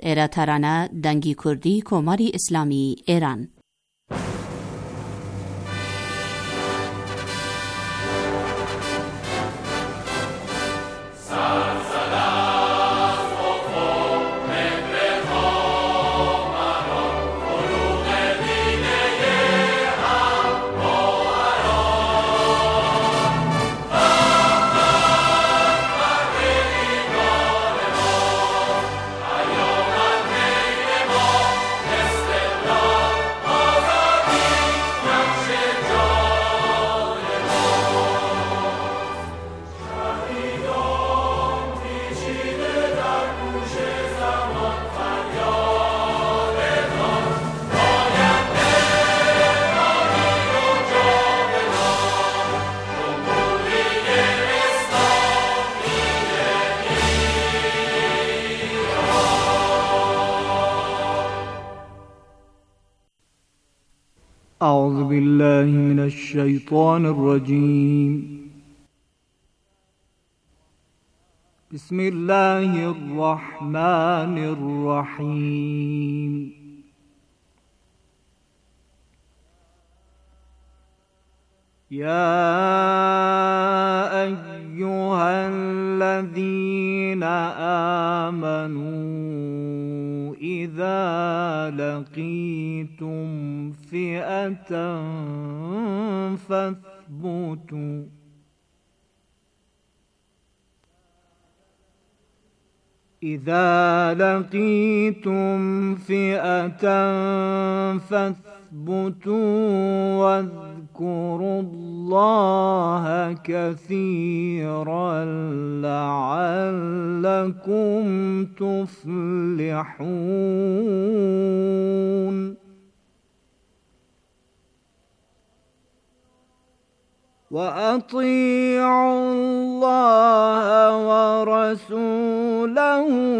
ایره ترانه دنگی کردی کماری اسلامی ایران. أعوذ بالله من الشيطان الرجيم. بسم الله الرحمن الرحيم. يا أيها الذين آمنوا إذا لقيتم فئة فاثبتوا إذا لقيتم فئة فاثبتوا واذكروا الله كثيرا لعلكم تفلحون. وأطيعوا الله ورسوله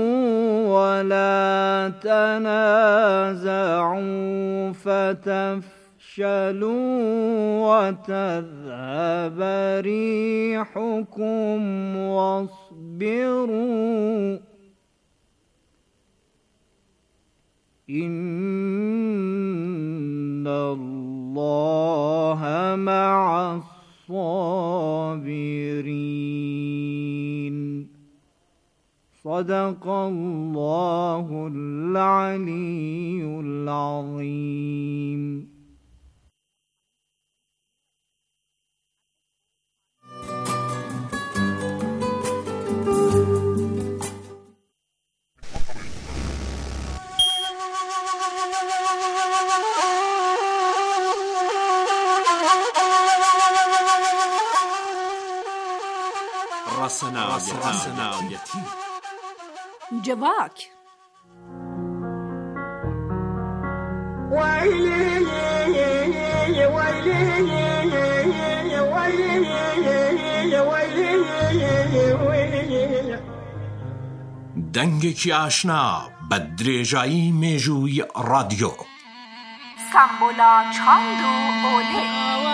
ولا تنازعوا فتفشلوا وتذهب ريحكم واصبروا إن الله مع الصابرين. صدق الله العلي العظيم. رسنایتی جواک دنگێکی ئاشنا بە درێژایی مێژووی رادیۆ. سمبولا چاند و ئۆلێ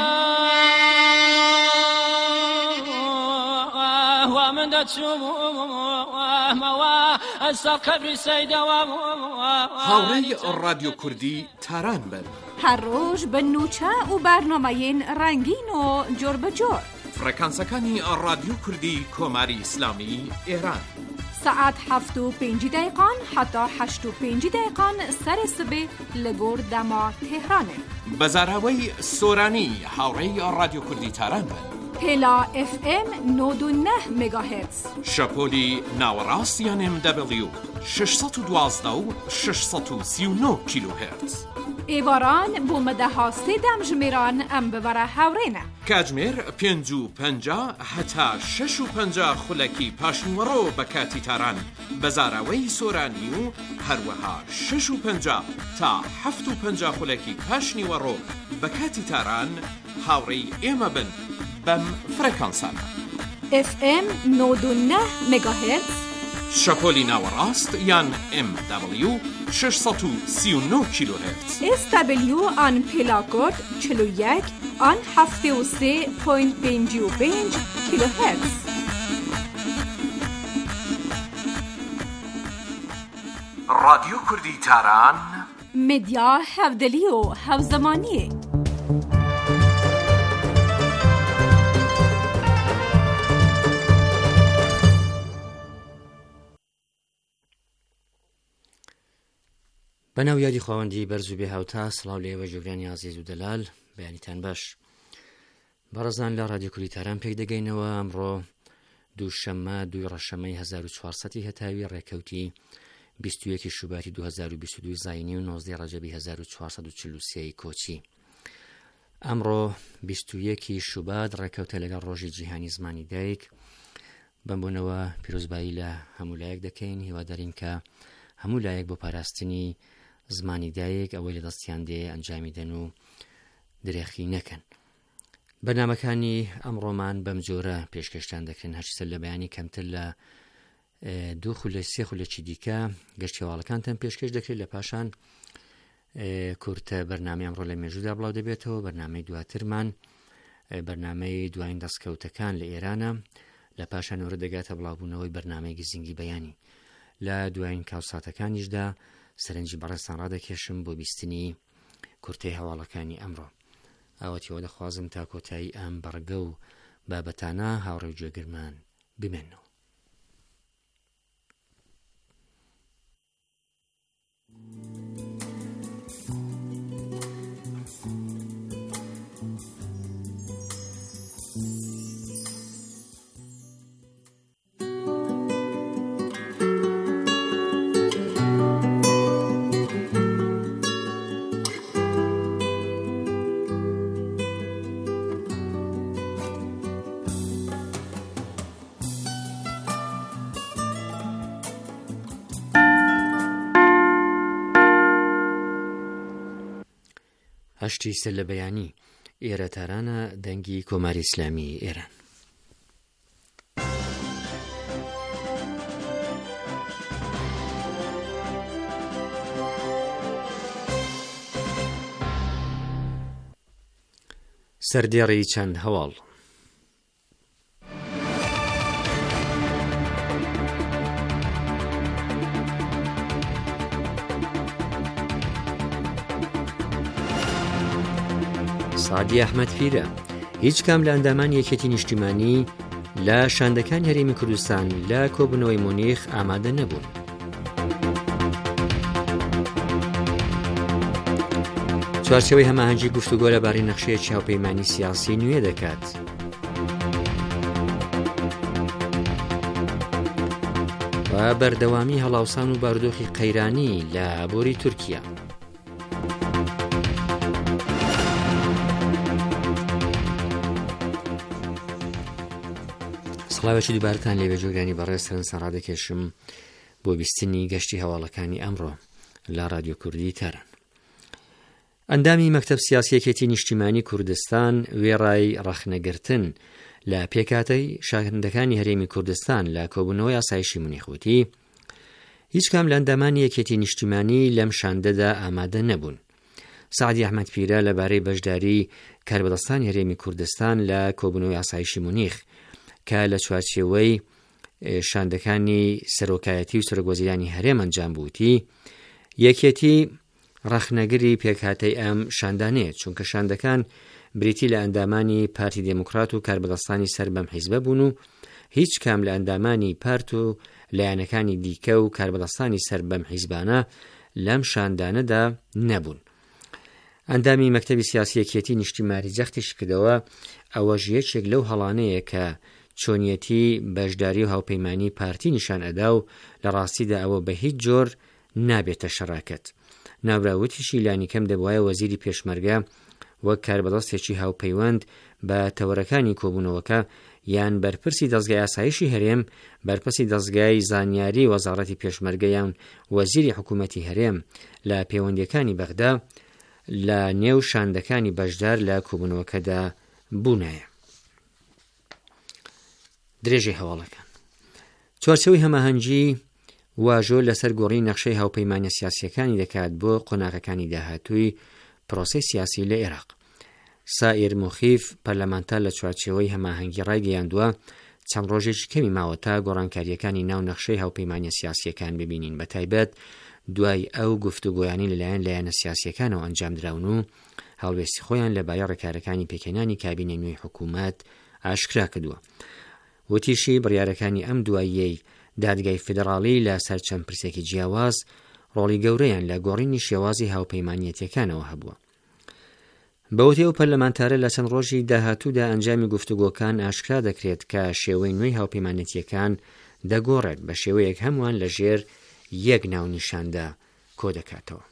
هاوڕێی رادیۆ کوردی تاران بن. هەر ڕۆژ بە نوچە و بەرنامەیەن ڕەنگین و جۆر بەجۆر. فرەکانسەکانی رادیۆ کوردی کۆماری ئیسلامی ئێران. ساعت 7:05 حتا 8:05 سەری سبێ لە گۆر دەما تێهرانێ. بەزاراوەی سۆرانی هاوڕێی رادیۆ کوردی تاران بن. پێلا FM 99 مگاهرتز. شەپۆلی ناوەڕاستیان MW 612 و 639 کیلوهرتز. ئێواران بۆ مەدەها سێدەم ژمێران ئەم ببەرە هاوڕێنە. کاتژمێر 5:50 هەتا 6:50 خولەکی پاشنیوەڕۆ بە کاتی تاران بەزاراوەی سۆرانی و هەروەها 6:50 تا 7:50 خولەکی پاشنیوەڕۆ بە کاتی تاران هاوڕێی ئێمە بن بەم فرەکانسانە. FM 99 مگاهرتز. شەپۆلی ناوەڕاست یان MW 639 کیلوهرتز. SW آن پێلاکۆد 41 آن 73.55 کیلوهرتز. رادیۆ کوردی تاران مدیا هەودەلی و هەوزەمانیە. بەناو یادی خاوەندی بەرز و بێهاوتا، سڵاو لە ئێوە ژێگرانی عەزیز و دەلال، بەیانیتان باش. بەڕێزان لە رادیۆ کوردی تاران پێک دەگەینەوە. ئەمڕۆ دووشەممە 2 ڕەشەمەی 1400 هەتاوی ڕێکەوتی 21 شوباتی 2022 زاینی و 19 ڕەجەبی 1443 کۆچی. ئەمڕۆ 21 شوبات ڕێکەوتە لەگەڵ ڕۆژی جیهانی زمانی دایک. بەمبوونەوە پیرۆزبایی لە هەموو لایەک دەکەین، هیوادارین کە هەموو لایەک بۆ پاراستنی زمانی دایک ئەوەی لە دەستیان دێ ئەنجامی دەن و درێخی نەکەن. بەرنامەکانی ئەمڕۆمان بەم جۆرە پێشکەشتان دەکرێن، هەرچی لە بەیانی کەمتر لە 2 خولە 3 خولەکی دیکە گەشتی هەواڵەکانتان پێشکەش دەکرێت. لە پاشان کورتە بەرنامەی ئەمڕۆ لە مێژوودا بڵاو دەبێتەوە. بەرنامەی دواترمان بەرنامەی دوایین دەستکەوتەکان لە ئێرانە، لە پاشان ئەوڕە دەگاتە بڵاوبوونەوەی بەرنامەی گزینگی بەیانی. لە دوایین کاوساتەکانیشدا سەرنجی بەڕێستان ڕادەکێشم بۆ بیستنی کورتەی هەواڵەکانی ئەمڕۆ. ئاوەتیەوە دەخوازم تا کۆتایی ئەم بەڕگە و بابەتانە هاوڕێ و گوێگرمان بمێنەوە. هەشتی سەر لە بەیانی ئێرە تارانە دەنگی کۆماری ئیسلامی ئێران. سەردێڕی چەند هەواڵ. سعدی ئەحمەدپیرە هیچ کام لە ئەندامان یەکێتی نیشتیمانی لە شاندەکان هەرێمی کوردستان لە کۆبوونەوەی مونیخ ئامادە نەبوون. چوارچێوەی هەماهەنگی گفتوگۆ لەبارەی نەخشەیەکی هاوپەیمانی سیاسی نوێ دەکات. و بەردەوامی هەڵاوسان و بارودۆخی قەیرانی لە بۆری تورکیا. سڵاوێکی دووبارتان لێوێ جۆگرانی بەڕێز سەرنجان ڕادەکێشم بۆ بیستنی گەشتی هەواڵەکانی ئەمڕۆ لە رادیۆ کوردی تاران. ئەندامی مەکتەب سیاسی یەکێتی نیشتیمانی کوردستان وێڕای ڕەخنەگرتن لە پێکاتەی شاهێندەکانی هەرێمی کوردستان لە کۆبوونەوەی ئاسایشی مونیخ وتی هیچ کام لە ئەندامانی یەکێتی نیشتیمانی لەم شاندەدا ئامادە نەبوون. سعدی ئەحمەدپیرە لەبارەی بەشداری کاربەدەستانی هەرێمی کوردستان لە کۆبوونەوەی ئاسایشی مونیخ کە لە چوارچێوەی شاندەکانی سەرۆکایەتی و سەرۆکوەزیرانی هەرێم ئەنجام بووتی یەکێتی ڕەخنەگری پێکهاتەی ئەم شاندانەیە، چونکە شاندەکان بریتی لە ئەندامانی پارتی دموکرات و کاربەدەستانی سەر بەم حیزبە بوون و هیچ کام لە ئەندامانی پارت و لایەنەکانی دیکە و کاربەدەستانی سەر بەم حیزبانە لەم شاندانەدا نەبوون. ئەندامی مەکتەبی سیاسی یەکێتی نیشتیمانی جەختیش کردەوە ئەوەش یەکێک لەو هەڵانەیە کە چۆنیەتی بەشداری و هاوپەیمانی پارتی نیشان ئەدا و لە ڕاستیدا ئەوە بە هیچ جۆر نابێتە شەراکەت. ناوراوتیشی لانیکەم دەبوایە وەزیری پێشمەرگە وەک کاربەدەستێکی هاوپەیوەند بە تەوەرەکانی کۆبوونەوەکە یان بەرپرسی دەستگای ئاسایشی هەرێم، بەرپرسی دەستگای زانیاری وەزارەتی پێشمەرگە یان وەزیری حکوومەتی هەرێم لە پەیوەندیەکانی بەغدا لە نێو شاندەکانی بەشدار لە کۆبوونەوەکەدا بوونایە. درێژەی هەواڵەکان چوارچێوەی هەماهەنگی واژۆ لەسەر گۆڕی نەخشەی هاوپەیمانە سیاسیەکانی دەکات بۆ قۆناغەکانی داهاتووی پرۆسەی سیاسی لە عێراق. سائیر مخیف پەرلەمانتار لە چوارچێوەی هەماهەنگی ڕایگەیاندووە چەند ڕۆژێکی کەمی ماوە تا گۆڕانکاریەکانی ناو نەخشەی هاوپەیمانە سیاسیەکان ببینین، بە تایبەت دوای ئەو گفتوگۆیانی لەلایەن لایەنە سیاسیەکانەوە ئەنجام دراون و هەڵوێستی خۆیان لەبارەی ڕێکارەکانی پێکهێنانی کابینەی نوێی حکوومەت ئاشکرا کردووە. وتیشی بڕیارەکانی ئەم دواییەی دادگای فیدراڵی لە سەر چەند پرسێکی جیاواز ڕۆڵی گەورەیان لە گۆڕینی شێوازی هاوپەیمانیەتیەکانەوە هەبووە. بەوتێ و پەرلەمانتارە لە چەند ڕۆژی داهاتوودا ئەنجامی گفتوگۆکان ئاشکرا دەکرێت کە شێوەی نوێی هاوپەیمانەتیەکان دەگۆڕێت بە شێوەیەک هەمووان لەژێر یەک ناونیشاندا کۆ دەکاتەوە.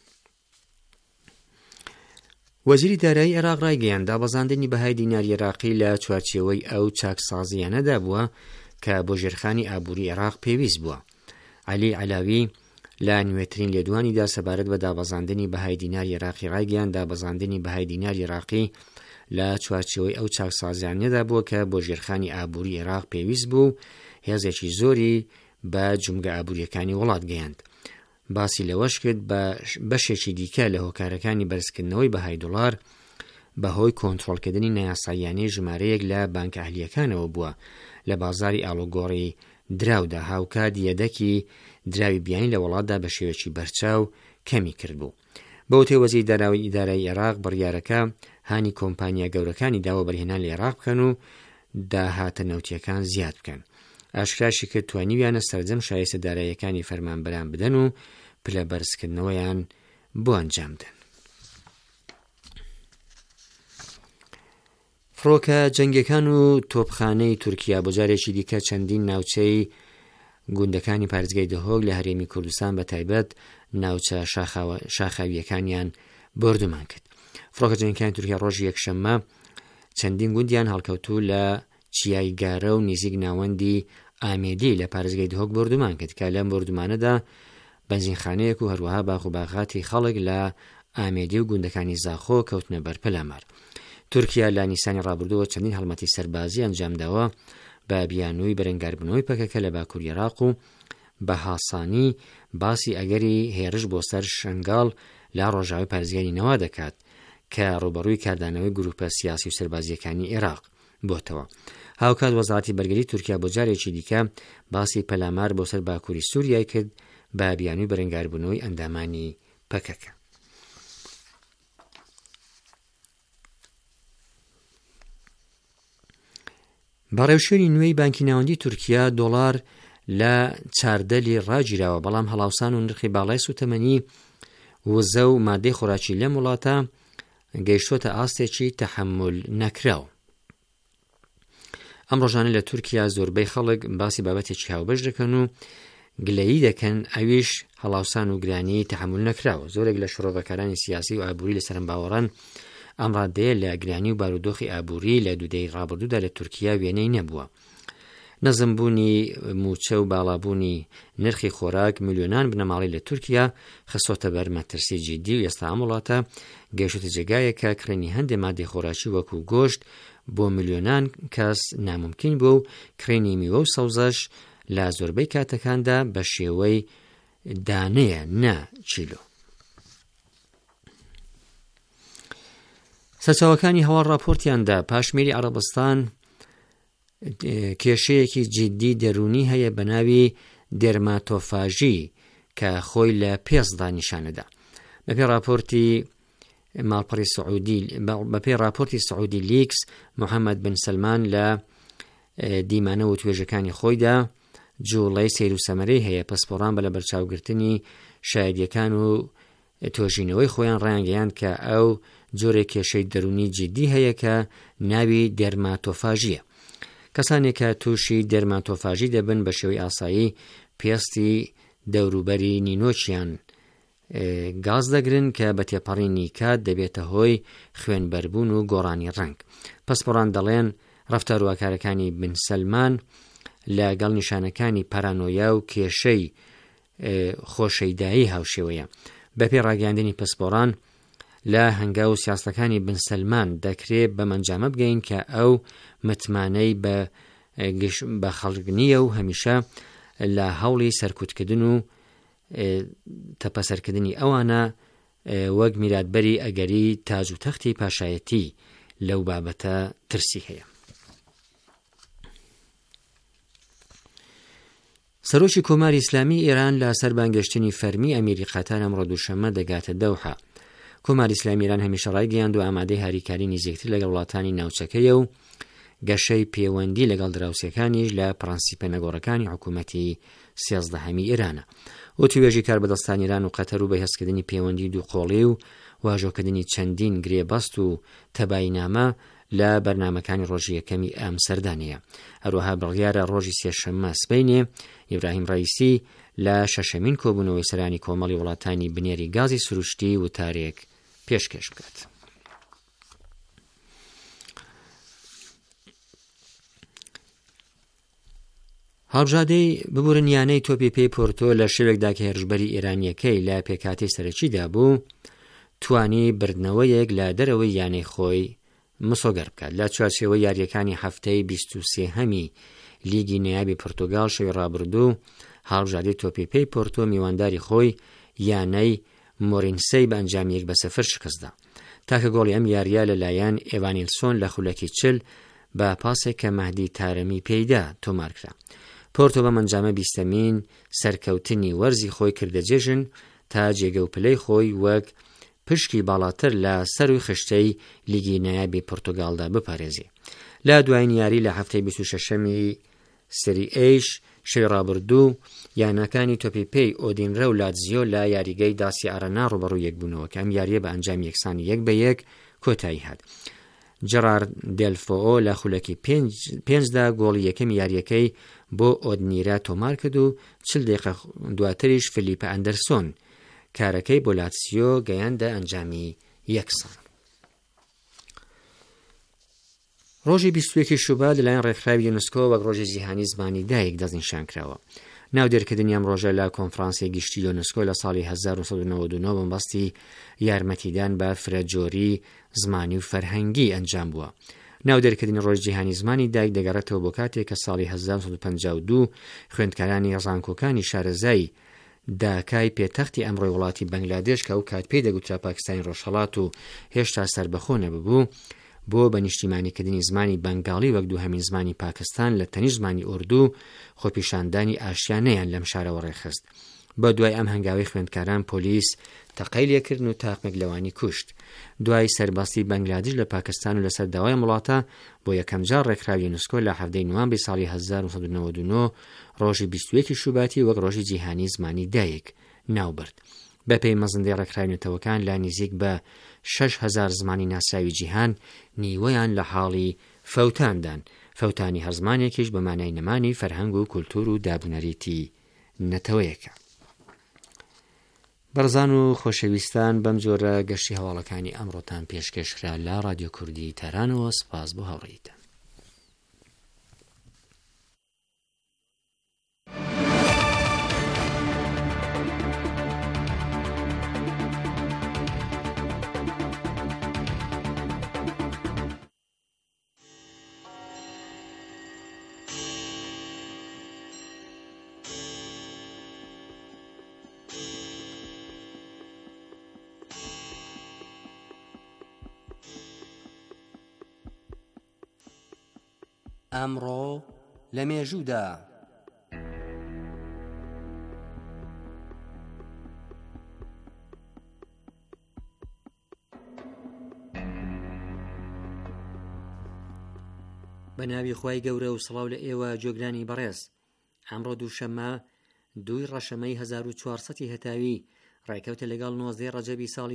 وەزیری دارایی عێراق ڕایگەیاند دابەزاندنی بەهای دیناری عێراقی لە چوارچێوەی ئەو چاکسازیانەدا بووە کە بۆ ژێرخانی ئابووری عێراق پێویست بووە. عەلی عەلاوی لە نوێترین لێدوانیدا سەبارەت بە دابەزاندنی بەهای دیناری عێراقی ڕایگەیاند دابەزاندنی بەهای دیناری عێراقی لە چوارچێوەی ئەو چاکسازیانەدا بووە کە بۆ ژێرخانی ئابووری عێراق پێویست بوو. هێزێکی زۆری بە جومگە ئابووریەکانی وڵات گەیاند. باسی لەوەش کرد بە بەشێکی دیکە لە هۆکارەکانی بەرزکردنەوەی بەهای دۆڵار بەهۆی کۆنتڕۆڵکردنی نایاساییانەی ژمارەیەک لە بانکە ئەهلیەکانەوە بووە لە بازاری ئاڵۆگۆڕی دراودا هاوکات یەدەکی دراوی بیانی لە وڵاتدا بە شێوەیەکی بەرچاو کەمی کرد بوو. بەوتێ وەزیری داراوی ئیدارایی عێراق بڕیارەکە هانی کۆمپانیا گەورەکانی داوە بەرهێنان لە عێراق بکەن و داهاتە نەوتیەکان زیاد بکەن. ئاشکراشی کرد توانیویانە سەرجەم شایستە داراییەکانی فەرمانبەران بدەن و پلە بەرزکردنەوەیان بۆ ئەنجام بدەن. فڕۆکە جەنگەکان و تۆپخانەی تورکیا بۆ جارێکی دیکە چەندین ناوچەی گوندەکانی پارێزگای دهۆک لە هەرێمی کوردستان بە تایبەت ناوچە شاخاویەکانیان بردومان کرد. فڕۆکە جەنگەکانی تورکیا ڕۆژی یەکشەممە چەندین گوندیان هەڵکەوتوو لە چیای گارە و نزیک ناوەندی ئامێدی لە پارێزگای دهۆک بردومان کرد کە لەم بردومانەدا بەنزینخانەیەک و هەروەها باخ و باغاتی خەڵک لە ئامێدی و گوندەکانی زاخۆ کەوتنە بەرپەلەمەر. تورکیا لە نیسانی ڕابردووە چەندین هەڵمەتی سەربازی ئەنجامداوە بە بیانووی بەرەنگاربوونەوەی پەکەکە لە باکووری عێراق و بە هاسانی باسی ئەگەری هێرش بۆ سەر شنگاڵ لە ڕۆژاوی پارێزگای نەوا دەکات کە ڕوبەڕووی کاردانەوەی گروپە سیاسی و سەربازیەکانی عێراق بۆتەوە. هاوکات وەزارەتی بەرگەری تورکیا بۆ جارێکی دیکە باسی پەلامار بۆ سەر باکووری سووریای کرد بە بیانووی بەرەنگاربوونەوەی ئەندامانی پەکەکە. بەڕێوشێنی نوێی بانکی ناوەندی تورکیا دۆڵار لە چاردەلی ڕاگیراوە، بەڵام هەڵاوسان و نرخی باڵای سوتەمەنی وزە و مادەی خۆراکی لەم وڵاتە گەیشتۆتە ئاستێکی تەحمل نەکراو. ئەم ڕۆژانە لە تورکیا زۆربەی خەڵک باسی بابەتێکی هاوبەش دەکەن و گلەیی دەکەن ئەویش هەڵاوسان و گرانی تەحمل نەکراوە. زۆرێک لە شۆڕەبەکارانی سیاسی و ئابووری لە سەرم باوەڕان ئەم ڕادەیە لە گرانی و بارودۆخی ئابووری لە دوودەی ڕابردوودا لە تورکیا وێنەی نەبووە. نەزمبوونی موچە و باڵابوونی نرخی خۆراک میلیۆنان بنەماڵی لە تورکیا خستۆتە بەر مەترسی جیدی و ئێستا ئەم وڵاتە گەیشتە جێگایەکە کڕینی هەندێک مادەی خۆراکی وەکو گۆشت بۆ میلیۆنان کەس ناممکن بوو و کڕینی میوە و سەوزەش لە زۆربەی کاتەکاندا بە شێوەی دانەیە نە چیلۆ. سەرچاوەکانی هەوا ڕاپۆرتیاندا پاشمیری عەرەبستان کێشەیەکی جیدی دەرونی هەیە بە ناوی دێرماتۆفاژی کە خۆی لە پێستدا نیشانەدا. بەپێی راپۆرتی سعودی لیکس، محەممەد بن سلمان لە دیمانە و توێژەکانی خۆیدا جوڵەی سیر و سەمەرەی هەیە پەسپۆڕان بە لە بەرچاوگرتنی شایدیەکان و تۆژینەوەی خۆیان ڕایانگەیاند کە ئەو جۆرێک کێشەی دەرونی جیدی هەیە کە ناوی دێرماتۆفاژیە. کەسانێک کە تووشی دێرماتۆفاژی دەبن بە شێوەی ئاسایی پێستی دەوروبەری نینۆچیان گاز دەگرن کە بە تێپەڕینی کات دەبێتە هۆی خوێنبەربوون و گۆڕانی ڕنگ. پەسپۆڕان دەڵێن ڕەفتارواکارەکانی بن سەلمان لەگەڵ نیشانەکانی پارانۆیا و کێشەی خۆشەیدایی هاوشێوەیە. بەپێی ڕاگەیاندنی پەسپۆڕان لە هەنگاو سیاستەکانی بن سەلمان دەکرێت بە مەنجامە بگەین کە ئەو متمانەی بە خەڵک نییە و هەمیشە لە هەوڵی سەرکوتکردن و تەپەسەرکردنی ئەوانە وەک میراتبەری ئەگەری تاج و تەختی پاشایەتی لەو بابەتە ترسی هەیە. سەرۆکی کۆماری ئیسلامی ئێران لە سەربانگەشتنی فەرمی ئەمیری قەتار ئەمڕۆ دووشەممە دەگاتە دەوحە. کۆماری ئیسلامی ئێران هەمیشە ڕایگەیاند و ئامادەی هاریکاری نزیکتر لەگەڵ وڵاتانی ناوچەکەیە و گەشەی پەیوەندی لەگەڵ دراوسەکانیش لە پرەنسیپە نەگۆڕەکانی حکوومەتی 13هەمی ئێرانە. و توێژی کاربەدەستانی ئێران و قەتەر و بەهێزکردنی پەیوەندی دووقۆڵی و واژۆکردنی چەندین گرێبەست و تەباینامە لە بەرنامەکانی ڕۆژی یەکەمی ئەم سەردانەیە. هەروەها بڕیارە ڕۆژی سێشەممە سبەینێ ئیبراهیم ڕەئیسی لە شەشەمین کۆبوونەوەی سەرانی کۆمەڵی وڵاتانی بنێری گازی سروشتی وتارێک پێشکەش بکات. هەڵبژادەی ببورنیانەی تۆپی پێی پۆرتۆ لە شەوێکدا کە هێرشبەری ئێرانیەکەی لە پێکاتی سەرەکیدا بوو توانی بردنەوەیەک لە دەرەوەی یانەی خۆی مسۆگەر بکات. لە چوارچێوەی یاریەکانی هەفتەی 23هەمی لیگی نەیابی پورتۆگال شەوی ڕابردوو هەڵبژادەی تۆپی پێی پۆرتۆ میوانداری خۆی یانەی مۆرینسەی بە ئەنجامیەک بە سەفر شکستدا. تاکە گۆڵی ئەم یاریە لەلایەن ئێڤانیلسۆن لە خولەکی چل بە پاسێک کە مەهدی تارەمی پێیدا تۆمارکرا. پۆرتۆ بە ئەنجامە 20مین سەرکەوتنی وەرزی خۆی کردە جێژن تا جێگە و پلەی خۆی وەک پشکی باڵاتر لە سەروی خشتەی لیگی نایابی پورتۆگالدا بپارێزی. لە دوایین یاری لە هەفتەی 26هەمی سری ئەیش شەوی ڕابردوو یانەکانی تۆپی پێی ئۆدینرە و لاتزیۆ لە یاریگەی داسی ئارەنا ڕوبەڕوو یەکبوونەوە کە ئەم یاریە بە ئەنجام یەکسانی 1-1 کۆتایی هات. جەرارد دێلفۆ لە خولەکی 5دا گۆڵی یەکەم یاریەکەی بۆ ئۆدنیرە تۆمار کرد و 40 دقیقە دواتریش فلیپە ئەندەرسۆن کارەکەی بۆ لاتسیۆ گەیاندە ئەنجامی 1-0. ڕۆژی 21 شوبات لەلایەن ڕێکخراوی یونسکۆ وەک ڕۆژی جیهانی زمانی دایک دەستنیشانکراوە. ناو دێرکردنی ئەم ڕۆژە لە کۆنفرانسی گشتی یونسکۆ لە ساڵی 1999 بەمبەستی یارمەتیدان بە فرەجۆری زمانی و فەرهەنگی ئەنجام بووە. ناو دێرکردنی ڕۆژ جیهانی زمانی دایک دەگەڕێتەوە بۆ کاتێک کە ساڵی 1952 خوێندکارانی ڕزانکۆکانی شارەزای داکای پێتەختی ئەمڕۆی وڵاتی بەنگلادێش کە ئەو کات پێی دەگوترا پاکستانی ڕۆژهەڵات و هێشتا سەربەخۆ نەبوو بۆ بە نیشتیمانیکردنی زمانی بەنگاڵی وەک دووهەمین زمانی پاکستان لە تەنیش زمانی ئوردو خۆپیشاندانی ئاشیانەیان لەم شارەوە ڕێخست. بە دوای ئەم هەنگاوی خوێندکاران پۆلیس تەقەی لێکردن و تاقمێک لەوانی کوشت. دوای سەرباستی بەنگلادێش لە پاکستان و لەسەر داوای وڵاتە بۆ یەکەم جار ڕێکخراوی یونسکۆ لە 7 نوامبری ساڵی 1999 ڕۆژی 21 شوباتی وەک ڕۆژی جیهانی زمانی دایک ناوبرد. بەپێی مەزندەی ڕێکخراونەتەوەکان لا نزیک بە 6,000 زمانی ناسراوی جیهان نیوەیان لە حاڵی فەوتاندان. فەوتانی هەر زمانێکیش بە مانای نەمانی فەرهەنگ و کولتور و دابنەریتی نەتەوەیەکە. بەڕزان و خۆشەویستان بەم جۆرە گەشتی هەواڵەکانی ئەمڕۆتان پێشکەشکرا لە رادیۆ کوردی تەرانەوە. سپاس بۆ هاوڕێیتان. ئەمڕۆ لە مێژوودا بە ناوی خوای گەورە و سڵاو لە ئێوە جۆگرانی بەڕێز. ئەمڕۆ دووشەممە 2 ڕەشەمەی 1440 هەتاوی ڕایکەوتە لەگەڵ 19 ڕەجەبی ساڵی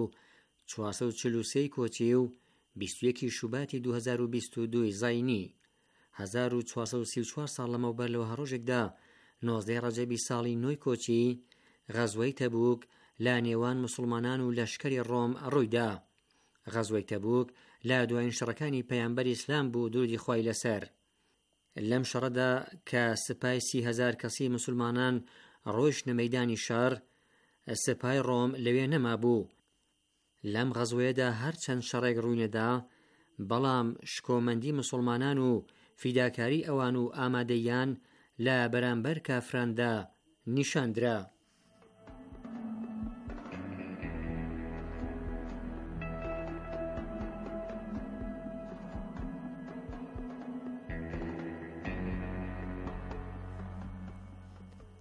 1443 کۆچی و 21 شوباتی 2022 زاینی 1434 ساڵ لەمەوبەر لەوە هەڕۆژێکدا 19 ڕەجەبی ساڵی 9 کۆچی غەزوەی تەبوک لە نێوان مسلمانان و لەشکری ڕۆم ڕوویدا. غەزوەی تەبوک لە دوایین شەڕەکانی پەیامبەری ئیسلام بوو درودی خوای لەسەر. لەم شەڕەدا کە سپای 30,000 کەسی مسلمانان ڕۆیشتە مەیدانی شار، سپای ڕۆم لەوێ نەما بوو. لەم غەزوەیەدا هەرچەند شەڕێک ڕووینەدا، بەڵام شکۆمەندی مسلمانان و فیداکاری ئەوان و ئامادەیان لە بەرامبەر کافراندا نیشاندرا.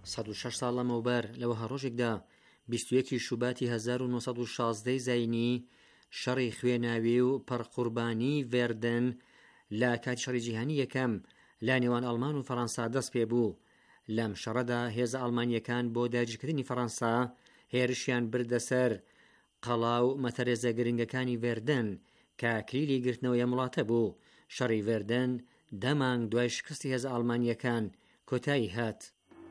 106 ساڵ لەمەوبەر لەوە هەڕۆژێکدا 21 شوباتی 1916 زاینی شەڕی خوێناوی و پەرقوربانی ڤێردن لە کاتی شەڕی جیهانی یەکەم لا نێوان ئەڵمان و فەڕەنسا دەست پێ بوو. لەم شەڕەدا هێزە ئەڵمانیەکان بۆ داگیرکردنی فەڕەنسا هێرشیان بردە سەر قەڵا و مەتەرێزە گرنگەکانی ڤێردن کە کلیلی گرتنەوەی وڵاتە بوو. شەڕی ڤێردن دەمانگ دوای شکستی هێزە ئەڵمانیەکان کۆتایی هات.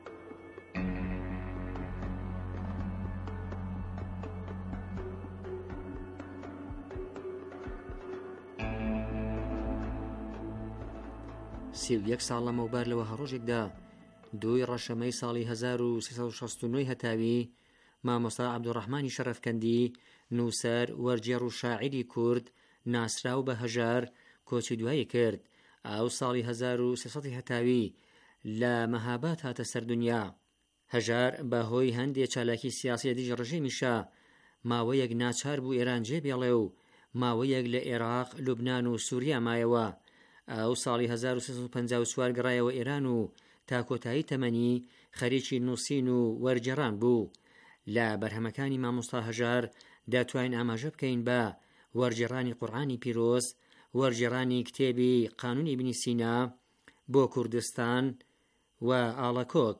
سی و یەک ساڵ لەمەوبەر لەوە هەڕۆژێکدا 2 ڕەشەمەی ساڵی 1369 هەتاوی مامۆستا عەبدوڕەحمانی شەرەفکەندی نووسەر وەرجێڕ و شاعیری کورد ناسراو بە هەژار کۆچی دوایی کرد. ئەو ساڵی 1300 هەتاوی لە مەهاباد هاتە سەردونیا. هەژار بەهۆی هەندێک چالاکی سیاسی دیژ ڕژیمیشە ماوەیەک ناچار بوو ئێران جێبێڵێ و ماوەیەک لە عێراق، لوبنان و سووریا مایەوە. ئەو ساڵی 1354 گەڕایەوە ئێران و تا کۆتایی تەمەنی خەریکی نووسین و وەرجێڕان بوو. لە بەرهەمەکانی مامۆستا هەژار دەتوانین ئاماژە بکەین بە وەرجێڕانی قورئانی پیرۆز، وەرجێڕانی کتێبی قانونی ابن سینا بۆ کوردستان و ئاڵەکۆک.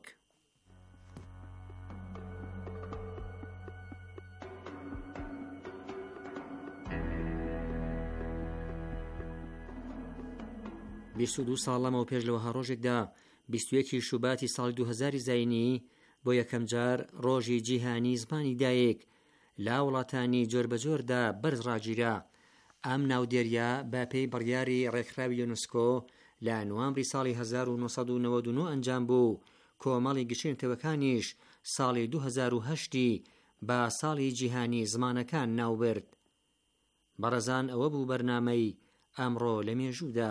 بیست و دوو ساڵ لەمەوە پێش لەوە هەڕۆژێکدا 21 شوباتی ساڵی 2000 زاینی بۆ یەکەم جار ڕۆژی جیهانی زمانی دایک لە وڵاتانی جۆربەجۆردا بەرز ڕاگیرا. ئەم ناودێریە بە پێی بڕیاری ڕێکخراوی یونسکۆ لە نوامبری ساڵی 1999 ئەنجام بوو. کۆمەڵی گشتێنەوەکانیش ساڵی 2008 بە ساڵی جیهانی زمانەکان ناوبرد. بەڕێزان ئەوە بوو بەرنامەی ئەمڕۆ لە مێژوودا.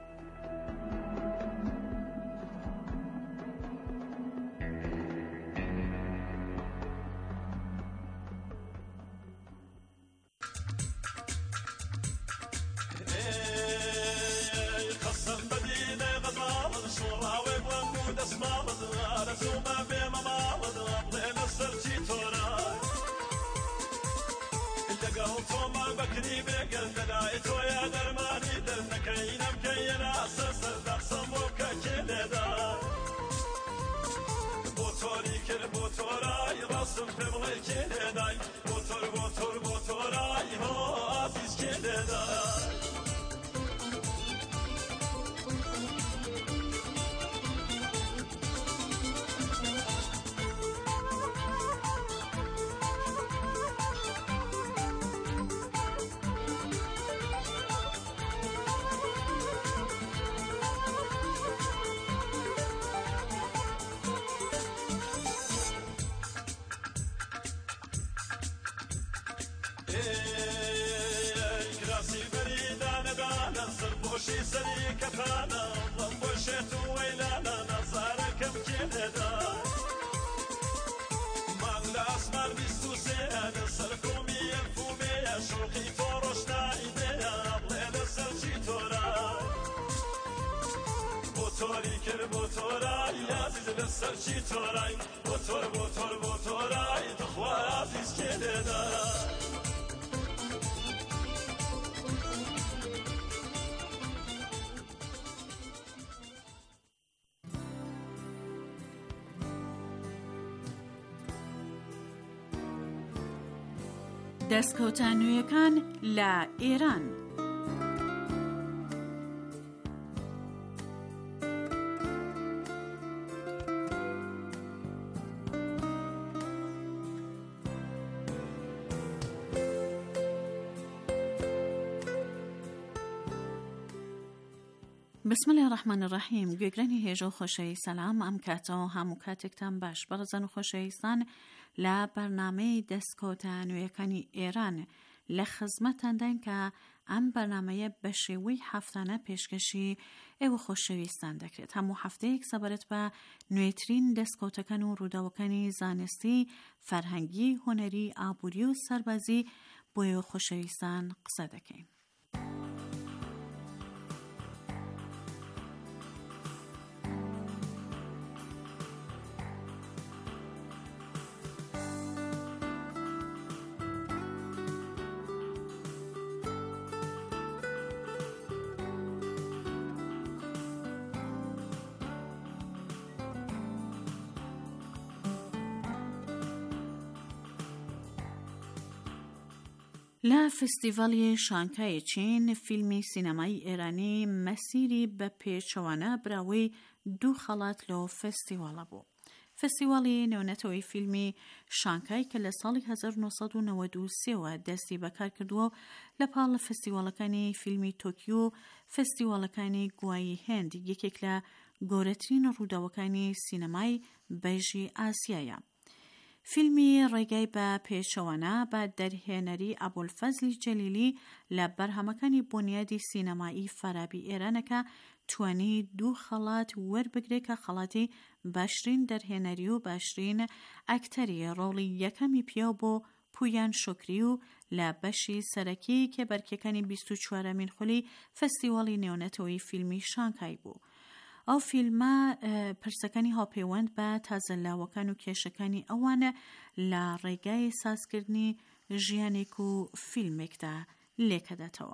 دەستکەوتانوویەکان لە ئێران. بسم الله الرحمن الرحیم. گوێگرانی هێژە و خۆشەوی سەلام. ئەم کاتەوە هەموو کاتێکتان باش. بەڕێزان و خۆشەویستان، لە بەرنامەی دەستکەوتانوویەکانی ئێران لە خزمەتانداین کە ئەم بەرنامەیە بە شێوەی هەفتانە پێشکەشی ئێوە خۆشەویستان دەکرێت. هەموو هەفتەیەک سەبارەت بە نوێترین دەستکەوتەکان و ڕووداوەکانی زانستی، فەرهەنگی، هونەری، ئابووری و سەربازی بۆ ئێوە خۆشەویستان قسە دەکەین. لە فستیڤالی شانکای چین فیلمی سینەمای ئێرانی مەسیری بە پێچەوانە براوەی 2 خەڵات لەو فستیڤالە بوو. فستیوالی نێونەتەوەی فیلمی شانکای کە لە ساڵی 1993 دەستی بەکار کردووە لە پاڵ فستیوالەکانی فیلمی تۆکیۆ، فستیوالەکانی گوایی هێند یەکێک لە گەورەترین ڕووداوەکانی سینەمای بەژی ئاسیایە. فیلمی ڕێگای بە پێچەوانە بە دەرهێنەری ئەبولفەزلی جەلیلی لە بەرهەمەکانی بۆنیادی سینەمایی فارابی ئێرانەکە توانی 2 خەڵات وەربگرێت کە خەڵاتی باشترین دەرهێنەری و باشترین ئەکتەری ڕۆڵی یەکەمی پیاو بۆ پویان شۆکری و لە بەشی سەرەکی کێبەرکیەکانی 24مین خولی فستیوالی نێونەتەوەی فیلمی شانکای بوو. ئەو فیلمە پرسەکانی هاوپەیوەند بە تازەلاوەکان و کێشەکانی ئەوانە لە ڕێگای سازکردنی ژیانێک و فیلمێکدا لێکەداتەوە.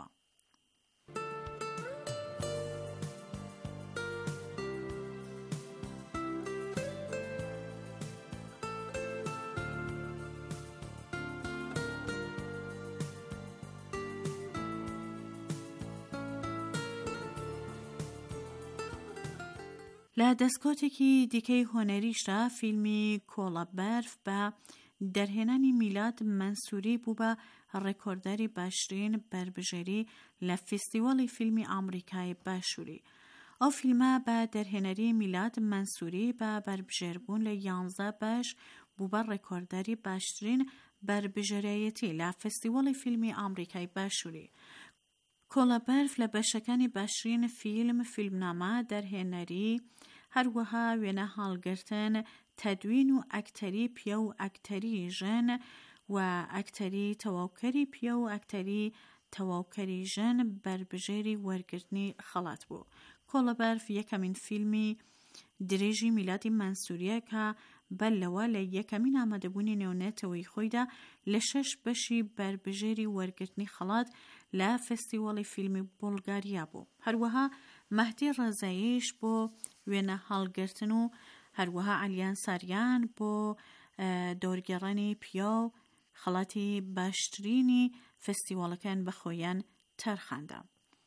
لە دەستکۆتێکی دیکەی هۆنەریشدا فیلمی کۆڵە بەرف بە دەرهێنانی میلاد منسووری بوو بە ڕێکۆردداری باشترین بربژێری لە فستیوالی فیلمی ئامریکای باشووری. ئەو فیلمە بە دەرهێنەری میلاد منسووری بە بربژێربوون لە 11 بەش بوو بە ڕێکۆردداری باشترین بربژێریەتی لە فستیوالی فیلمی ئامریکای باشووری. کۆڵە بەرف لە بەشەکانی باشترین فیلم، فیلمنامە، دەرهێنەری، هەروەها وێنە هەڵگرتن، تەدوین و ئەکتەری پیاو و ئەکتەری ژن و ئەکتەری تەواوکەری پیاو و ئەکتەری تەواوکەری ژن بربژێری وەرگرتنی خەڵات بوو. کۆڵە بەرف یەکەمین فیلمی درێژی میلادی منسووریە کە بەلەوە لە یەکەمین ئامادەبوونی نێونەتەوەی خۆیدا لە 6 بەشی بربژێری وەرگرتنی خەڵات لە فستیوالی فیلمی بولگاریا بوو. هەروەها مەهدی ڕەزاییش بۆ وێنە هەڵگرتن و هەروەها عەلیان ساریان بۆ دۆرگێڕانی پیاو خەڵاتی باشترینی فستیواڵەکان بە خۆیان تەرخاندا.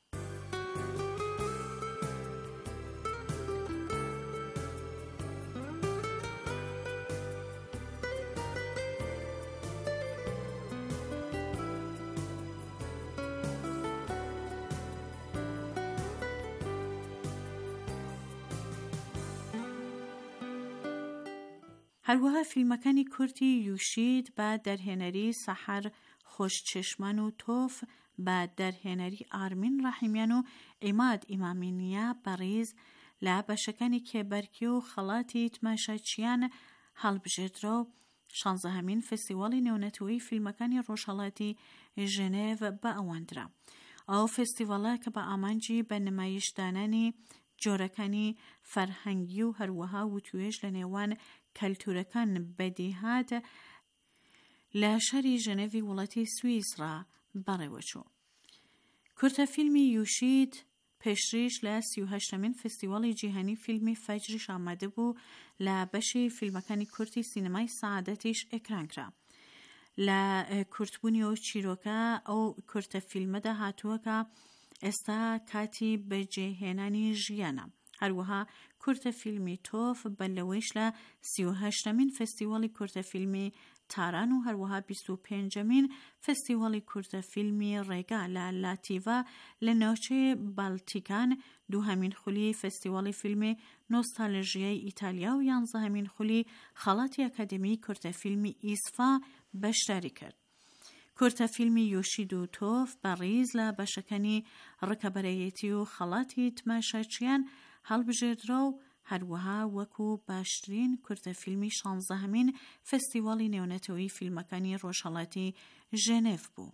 هەروەها فیلمەکانی کورتی یوشید بە دەرهێنەری سەحەر خۆشچشمان و تۆف بە دەرهێنەری ئارمین ڕەحیمیان و ئیماد ئیمامینیە بەڕیز لە بەشەکانی کێبەرکی و خەڵاتی تماشاچیان هەڵبژێردرا و 16مین فستیوالی نێونەتەوەی فیلمەکانی ڕۆژهەڵاتی ژنێڤ بە ئەواندرا. ئەو فستیواڵە کە بە ئامانجی بە نمایشدانانی جۆرەکانی فەرهەنگی و هەروەها وتوێژ لە نێوان کەلتورەکان بەدیهات لە شاری ژنێڤی وڵاتی سویسرا بەڕێوەچوو. کورتە فیلمی یوشید پێشتریش لە 38مین فستیوالی جیهانی فیلمی فەجریش ئامادە بوو لە بەشی فیلمەکانی کورتی سینەمای سەعادەتیش ئێکرانکرا. لە کورتبوونی و چیرۆکە ئەو کورتە فیلمەدا هاتووە کە ئێستا کاتی بەجێهێنانی ژیانە. هەروەها کورتە فیلمی تۆف بەلەوەیش لە 38مین فستیوالی کورتە فیلمی تاران و هەروەها 25مین فستیوالی کورتە فیلمی ڕێگا لە لاتیڤا لە ناوچەی بالتیکان، 2هەمین خولی فستیوالی فیلمی نۆستالژیای ئیتالیا و 11هەمین خولی خەڵاتی ئەکادمی کورتە فیلمی ئیسفا بەشداری کرد. کورتە فیلمی یۆشید و تۆف بەڕیز لە بەشەکانی ڕکەبەرەتی و خەڵاتی تماشاچیان هەڵبژێردرا و هەروەها وەکو باشترین کورتە فیلمی 16هەمین فستیوالی نێونەتەوەی فیلمەکانی ڕۆژهەڵاتی ژنێڤ بوو.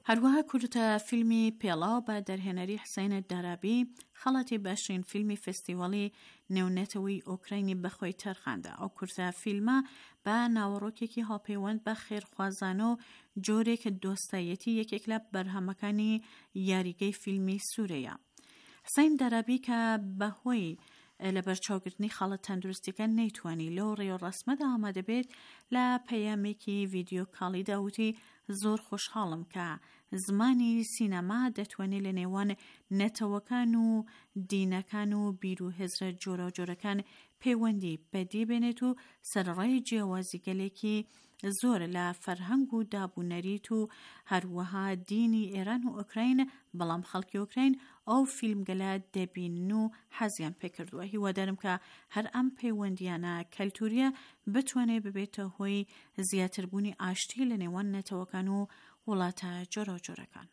هەروەها کورتە فیلمی پێڵاو بە دەرهێنەری حسینە دارابی خەڵاتی باشترین فیلمی فستیڤاڵی نێونەتەوەی ئۆکراینی بەخۆی تەرخاندا. ئەو کورتە فیلمە بە ناوەڕۆکێکی هاوپەیوەند بە خێرخوازانە و جۆرێک دۆستایەتی یەکێک لە بەرهەمەکانی یاریگەی فیلمی سوورەیە. حسین دارابی کە بەهۆی لە بەرچاوگرتنی خاڵە تەندروستیەکە نەیتوانی لەو ڕێوەڕەسمەدا ئامادەبێت لە پەیامێکی ڤیدیۆ کاڵیدا وتی زۆر خۆشحاڵم کە زمانی سینەما دەتوانێت لە نێوان نەتەوەکان و دینەکان و بیر و هێزرە جۆرەکان پەیوەندی بەدی بێنێت و سەرڕای جیاوازی گەلێکی زۆر لە فەرهەنگ و دابوونەریت و هەروەها دینی ئێران و ئۆکراین، بەڵام خەڵکی ئۆکراین ئەو فیلمگەلە دەبینن و حەزیان پێکردووە. هیوادارم کە هەر ئەم پەیوەندیانە کەلتوریە بتوانێت ببێتە هۆی زیاتربوونی ئاشتی لە نێوان نەتەوەکان و وڵاتە جۆرەکان.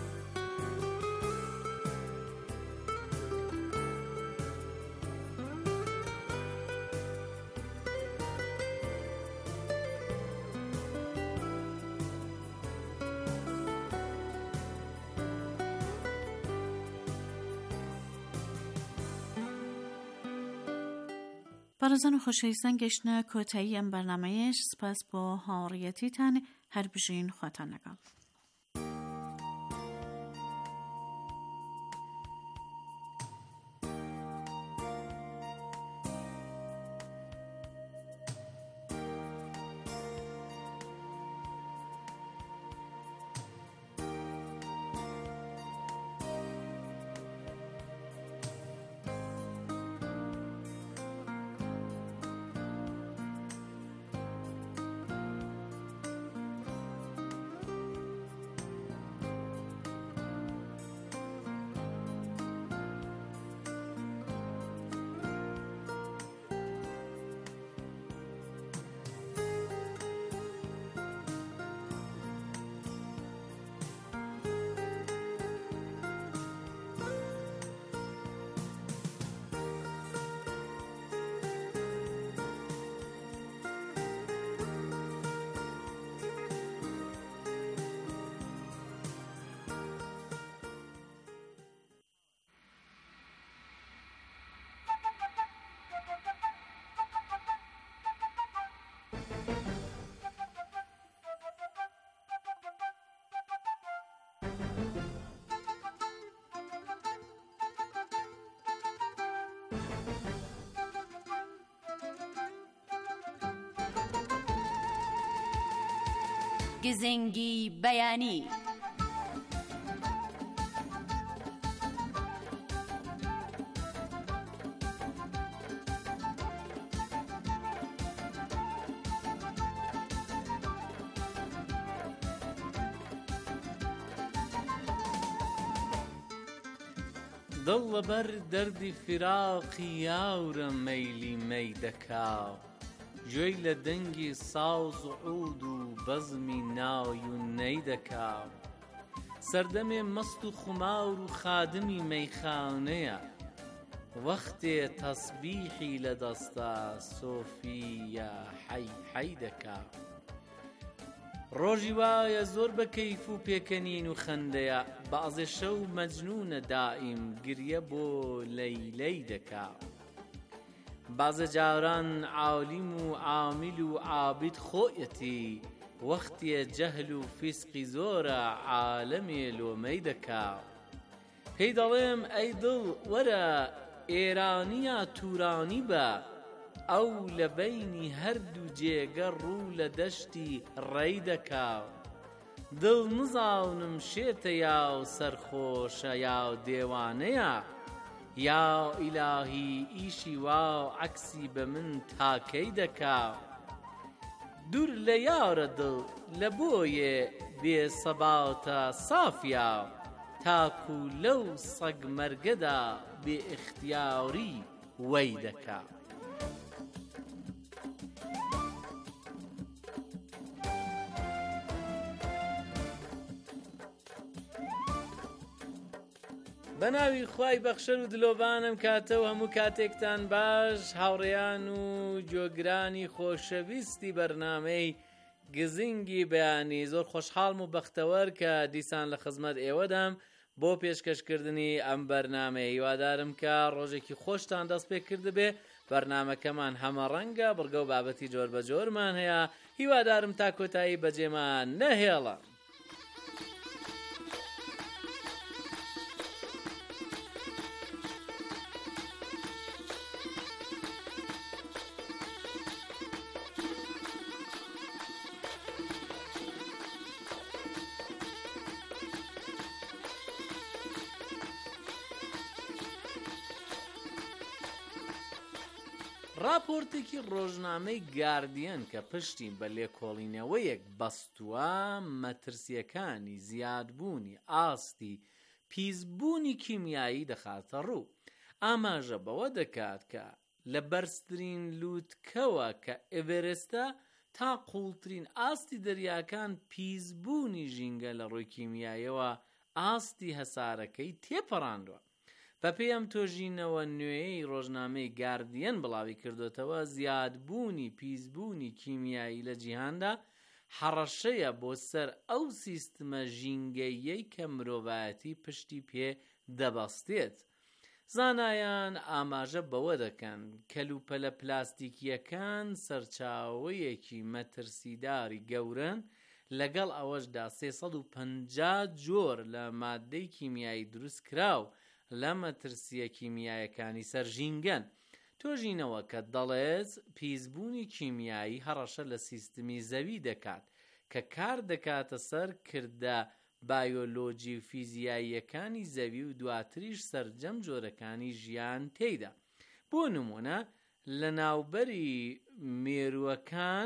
بەڕێزان و خۆشەویستان، گەشتنە کۆتایی ئەم بەرنامەیەش. سپاس بۆ هاوڕێیەتیتان. هەر بژین خواتان لەگەڵ. گزنگی بەیانی. دڵ لەبەر دەردی فراقی یاورم مەیلی مەی دەکاو، گوێی لە دەنگی ساز و عود و بەزمی ناوی و نەی دەکاو، سەردەمێ مەست و خوماور و خادمی مەیخانەیە، وەختێ تەسبیحی لە دەستە سۆفیە حەی حەی دەکاو. ڕۆژی وایە زۆر بە کەیف و پێکەنین و خەندەیە، بەعزێ شەو مەجنونە دائیم گریە بۆ لەیلەی دەکاو. بازە جاران عالیم و عامیل و عابد خۆیەتی، وەختێ جەهل و فیسقی زۆرە عالەمێ لۆمەی دەکاو. پێی دەڵێم ئەی دڵ وەرە ئێرانیە توورانی بە، ئەو لە بەینی هەردوو جێگە ڕوو لە دەشتی ڕێی دەکاو. دڵ نزانم شێتە یا و سەرخۆشە یا و دێوانەیە، یا ئیلاهی ئیشی وا و عەکسی بە من تاکەی دەکاو. دوور لە یارە دڵ لە بۆیێ بێسەباتە سافیا، تاکو لەو سەگ مەرگەدا بێ ئیختیاری وەی دەکا. بەناوی خوای بەخشەر و دلۆڤانم کاتە و هەموو کاتێکتان باش، هاوڕێیان و جۆگرانی خۆشەویستی بەرنامەی گزینگی بەیانی زۆر خۆشحاڵم و بەختەوەر کە دیسان لە خزمەت ئێوەدەم بۆ پێشکەشکردنی ئەم بەرنامەیە. هیوادارم کە ڕۆژێکی خۆشتان دەست پێ کردبێ. بەرنامەکەمان هەمە ڕەنگە بڕگە و بابەتی جۆر بە جۆرمان هەیە. هیوادارم تا کۆتایی بەجێمان نەهێڵە. راپۆرتێکی ڕۆژنامەی گاردیەن کە پشتی بە لێکۆڵینەوەیەک بەستووە مەترسیەکانی زیادبوونی ئاستی پیسبوونی کیمیایی دەخاتە ڕوو. ئاماژە بەوە دەکات کە لە بەرزترین لووتکەوە کە ئێڤێرێستە تا قوڵترین ئاستی دەریاکان پیسبوونی ژینگە لە ڕووی کیمیاییەوە ئاستی هەسارەکەی تێپەڕاندووە. بەپێی ئەم تۆژینەوە نوێیەی ڕۆژنامەی گاردیەن بڵاوی کردوتەوە زیادبوونی پیسبوونی کیمیایی لە جیهاندا حەڕەشەیە بۆ سەر ئەو سیستمە ژینگەیەی کە مرۆڤایەتی پشتی پێ دەبەستێت. زانایان ئاماژە بەوە دەکەن کەلوپەلە پلاستیکیەکان سەرچاوەیەکی مەترسیداری گەورن، لەگەڵ ئەوەشدا 350 جۆر لە مادەی کیمیایی دروست کراو لە مەترسیە کیمیایەکانی سەرژینگەن. تۆژینەوە کە دەڵێت پیسبوونی کیمیایی هەڕەشە لە سیستمی زەوی دەکات کە کار دەکاتە سەر کردە بایۆلۆجی و فیزیاییەکانی زەوی و دواتریش سەرجەم جۆرەکانی ژیان تێیدا. بۆ نمونە لە ناوبەری مێرووەکان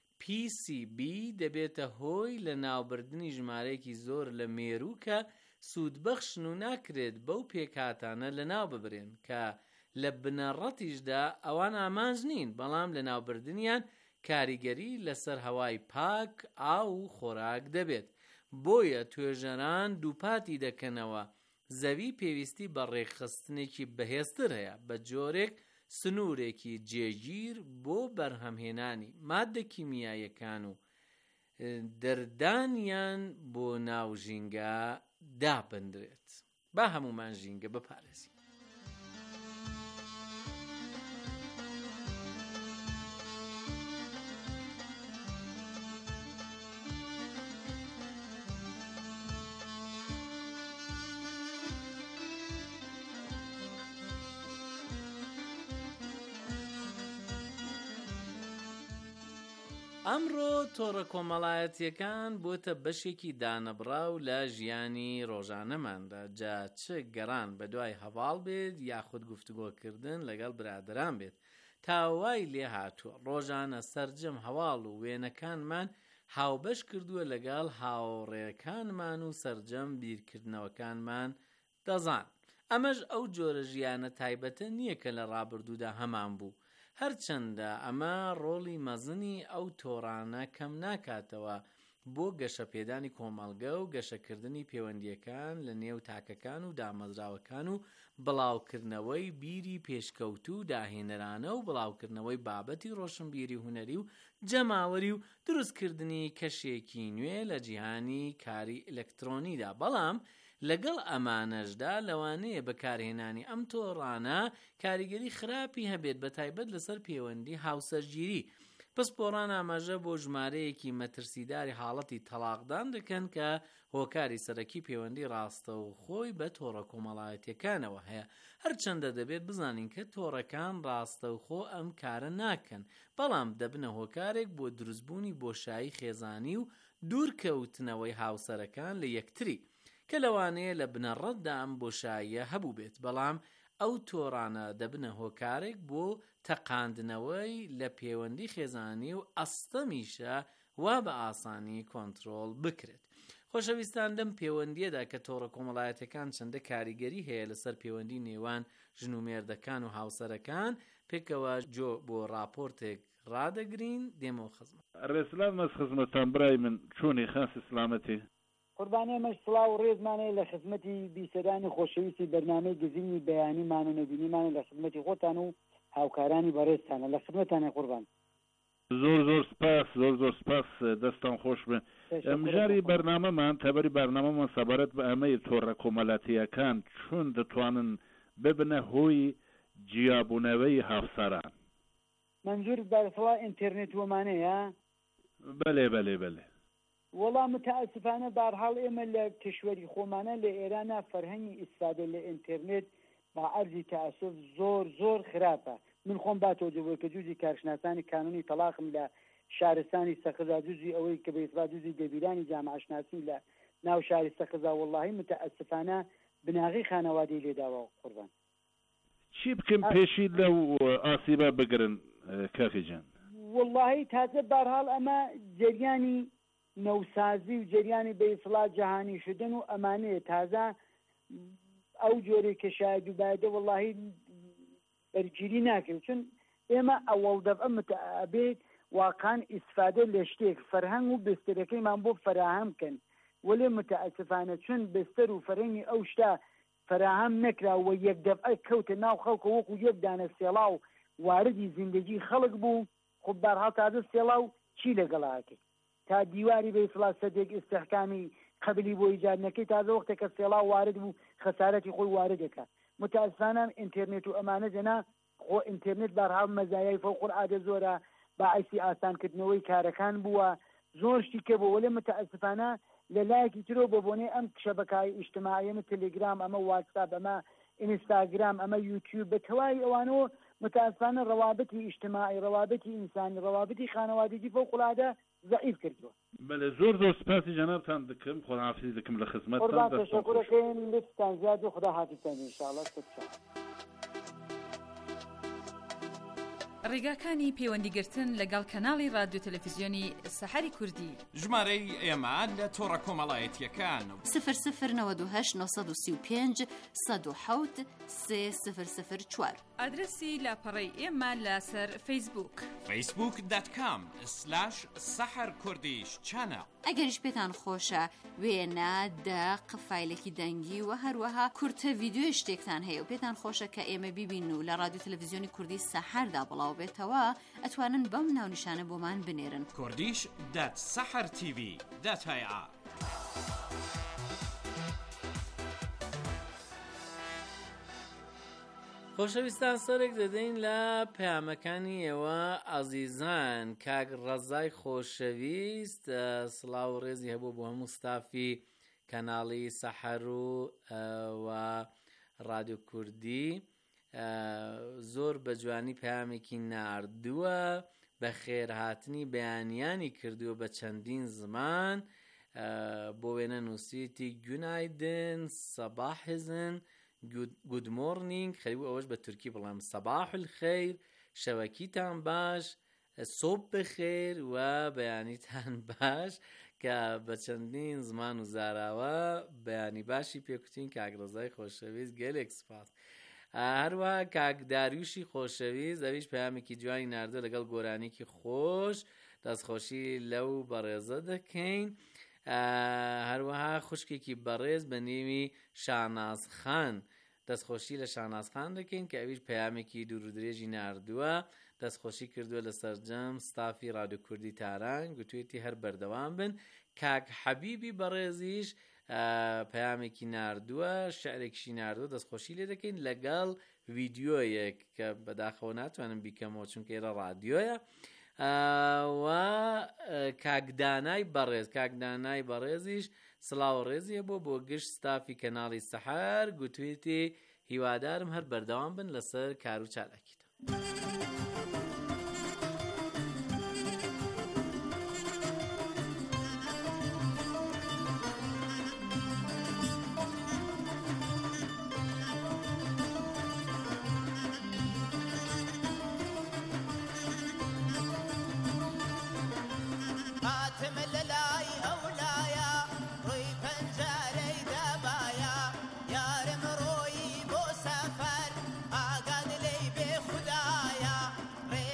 PCB دەبێتە هۆی لە ناوبردنی ژمارەیەکی زۆر لە مێروو کە سوودبەخشن و ناکرێت بەو پێکاتانە لە ناو ببرێن کە لە بنەڕەتیشدا ئەوان ئامانج نین، بەڵام لە ناوبردنیان کاریگەری لەسەر هەوای پاک ئاو و خۆراک دەبێت. بۆیە توێژەران دووپاتی دەکەنەوە. زەوی پێویستی بە ڕێکخستنێکی بەهێزتر هەیە بە جۆرێک سنوورێکی جێگیر بۆ بەرهەمهێنانی مادە کیمیاییەکان و دەردانیان بۆ ناو ژینگە دابندرێت. با هەمومان ژینگە بپارێزین. ئەمڕۆ تۆڕە کۆمەڵایەتیەکان بۆتە بەشێکی دانەبراو لە ژیانی ڕۆژانەماندا. جا چ گەڕان بە دوای هەواڵ بێت یاخود گفتوگۆکردن لەگەڵ برادران بێت. تاوای لێ هاتووە ڕۆژانە سەرجەم هەواڵ و وێنەکانمان هاوبەش کردووە لەگەڵ هاوڕێکانمان و سەرجەم بیرکردنەوەکانمان دەزان. ئەمەش ئەو جۆرە ژیانە تایبەتە نییە کە لە ڕابردوودا هەمان بوو. هەرچەندە ئەمە ڕۆڵی مەزنی ئەو تۆڕانە کەم ناکاتەوە بۆ گەشەپێدانی کۆمەڵگە و گەشەکردنی پەیوەندیەکان لە نێو تاکەکان و دامەزراوەکان و بڵاوکردنەوەی بیری پێشکەوتوو و داهێنەرانە و بڵاوکردنەوەی بابەتی ڕۆشنبیری هونەری و جەماوەری و دروستکردنی کەشێکی نوێ لە جیهانی کاری ئەلکترۆنیدا. بەڵام لەگەڵ ئەمانەشدا لەوانەیە بەکارهێنانی ئەم تۆڕانە کاریگەری خراپی هەبێت بە تایبەت لەسەر پەیوەندی هاوسەرگیری. پسپۆڕان ئاماژە بۆ ژمارەیەکی مەترسیداری حاڵەتی تەلاقدان دەکەن کە هۆکاری سەرەکی پەیوەندی ڕاستە و خۆی بە تۆڕە کۆمەڵایەتیەکانەوە هەیە. هەرچەندە دەبێت بزانین کە تۆڕەکان ڕاستە و خۆ ئەم کارە ناکەن، بەڵام دەبنە هۆکارێک بۆ دروستبوونی بۆشایی خێزانی و دوورکەوتنەوەی هاوسەرەکان لە یەکتری کە لەوانەیە لە بنەڕەتدا ئەم بۆشاییە هەبوو بێت. بەڵام ئەو تۆڕانە دەبنە هۆکارێک بۆ تەقاندنەوەی لە پەیوەندی خێزانی و ئەستەمیشە وا بە ئاسانی کۆنتڕۆڵ بکرێت. خۆشەویستان، لەم پەیوەندیەدا کە تۆڕە کۆمەڵایەتەکان چەندە کاریگەری هەیە لەسەر پەیوەندی نێوان ژن و مێردەکان و هاوسەرەکان، پێکەوە جۆ بۆ راپۆرتێک ڕادەگرین دێمەوە خزمەت. ڕێسلام مەس خزمەتان برای من چۆنی خاسی سلامەتی قوربانەی مەش سڵاو و ڕێزمانەیە لە خزمەتی بیسەرانی خۆشەویستی بەرنامەی گزینی بەیانیمان و نەبینیمان لە خزمەتی خۆتان و هاوکارانی بەڕێزتانە لە خزمەتانە قوربان. زۆر سپاس دەستان خۆش بن. ئەمژاری بەرنامەمان تەبەری بەرنامەمان سەبارەت بە ئەمەی تۆڕە کۆمەڵایەتیەکان چۆن دەتوانن ببنە هۆی جیابوونەوەی هاوسەران. منزور بەرفڵا ئینتەرنێت وەمانەیە؟ بەڵێ. وەڵام متاسفانە بارحاڵ ئێمە لە کشوەری خۆمانە لە ئێرانە فەرهەنگی ئیسفادە لە ئینتەرنێت با عەرزی تەئەسف زۆر خراپە. من خۆم باتۆجبووە کە جوزی کارشناسانی کانونی تەلاقم لە شارستانی سەقزا جوزی ئەوەی کە بەئیسبات جوزی دەبیرانی جامعەشناسی لە ناو شاری سەقزا وەڵڵاهی متاسفانە بناغی خانەوادەی لێداوە قوربان. چی بکەم پێشی لەو ئاسیبە بگرن کاکی جان؟ وەڵڵاهی تازە بارحاڵ ئەمە جریانی نەوسازی و جریانی بەئیسڵات جەهانی شدن و ئەمانەیە تازە ئەو جۆرەی کە شاید و بایدە وەڵڵاهی بەرگیری ناکرد چون ئێمە ئەوەڵ دەفعە متعبێت واقعان ئیسفادە لە شتێک فەرهەنگ و بسترەکەیمان بۆ فراهەم بکەن وەلێ متاسفانە چون بستر و فەرهەنگی ئەو شتا فراهەم نەکراوە یەک دەفعە کەوتە ناو خەڵکە وەکو یەک دانە سێڵاو واردی زیندگی خەڵک بوو. خب بەرحاڵ تازە سێڵاو چی لەگەڵاکە تا دیواری بەئیسڵات سەدێک ئیستحکامی قبلی بۆ ئیجاد نەکەی تازە وەختێک کە سێڵاو وارد بوو خەسارەتی خۆی واردەکە. متاسفانە ئینتەرنێت و ئەمانە جەنا خۆ ئینتەرنێت بەرحاڵ مەزایای فەوقالعادە زۆرە باعثی ئاسانکردنەوەی کارەکان بووە زۆر شتی کە بۆ وەلێ متاسفانە لە لایەکی ترۆ بۆ بۆنەی ئەم شەبەکەی ئیجتیماعیە تەلێگرام ئەمە واتساپ ئەمە ئینستاگرام ئەمە یوتیوب بە تەواوی ئەوانەوە متاسفانە ڕەوابەتی ئیجتیماعی ڕەوابەتی ئینسانی ڕەوابەتی خانەوادگی فەوقالعادە ضعیف کردووە. بەڵێ زۆر سپاسی جەنابتان دەکەم خۆحافیز دەکەم لە خزمەتتان. تەشەکوڕەکەین لەتان زیاد و خوداحافیزتان ئینشاءالله. ڕێگاکانی پەیوەندیگرتن لەگەڵ کەناڵی رادیۆ تەلەڤیزیۆنی سەحەری کوردی. ژمارەی ئێمە لە تۆڕە کۆمەڵایەتیەکان 0092 935 107 3004. ئادرسی لاپەڕەی ئێمە لەسەر فەیسبووک facebook.com/saharkurdish channel. ئەگەریش پێتان خۆشە وێنە دەق فایلێکی دەنگی و هەروەها کورتە ڤیدیۆی شتێکتان هەیە و پێتان خۆشە کە ئێمە بیبین و لە رادیۆ تەلەڤیزیۆنی کوردی سەحەردا بڵاو بێتەوە ئەتوانن بەم ناونیشانە بۆمان بنێرن. kurdish.sahartv.ir. خۆشەویستان سەرێک دەدەین لە پەیامەکانی ئێوە ئازیزان. کاک ڕەزای خۆشەویست سڵاو و ڕێزی هەبوو بۆ هەموو ستافی کەناڵی سەحەر و رادیۆ کوردی. زۆر بە جوانی پەیامێکی ناردووە بە خێرهاتنی بەیانیانی کردووە بە چەندین زمان بۆ وێنە نووسیتی گونایدن سەباحزن گود مۆرنینگ خەریبوو ئەوەش بە تورکی بڵام سەباح الخەیر شەوەکیتان باش سۆب بخێر و بەیانیتان باش کە بە چەندین زمان و زاراوە بەیانی باشی پێکوتین کاک ڕەزای خۆشەویست گەلێک سپاس. هەروە کاک داریوشی خۆشەویست ئەویش پەیامێکی جوانی ناردە لەگەڵ گۆرانێکی خۆش دەستخۆشی لەو بەڕێزە دەکەین. هەروەها خوشکێکی بەڕێز بە نێوی شانازخان دەستخۆشی لە شانازخان دەکەین کە ئەویش پەیامێکی دوور و درێژی ناردووە دەستخۆشی کردووە لە سەرجەم ستافی رادیۆ کوردی تاران گوتوێتی هەر بەردەوام بن. کاک حەبیبی بەڕێزیش پەیامێکی ناردووە شعرێکیشی ناردووە دەستخۆشی لێ دەکەین لەگەڵ ڤیدیۆیەک کە بەداخەوە ناتوانم بیکەمەوە چونکە ئێرە رادیۆیە. و کاکدانای بەڕێزیش سڵاو ڕێزیە بۆ گشت ستافی کەناڵی سەحەر گوتوێتی هیوادارم هەر بەردەوام بن لەسەر کار و چالاکیتە. ڕێ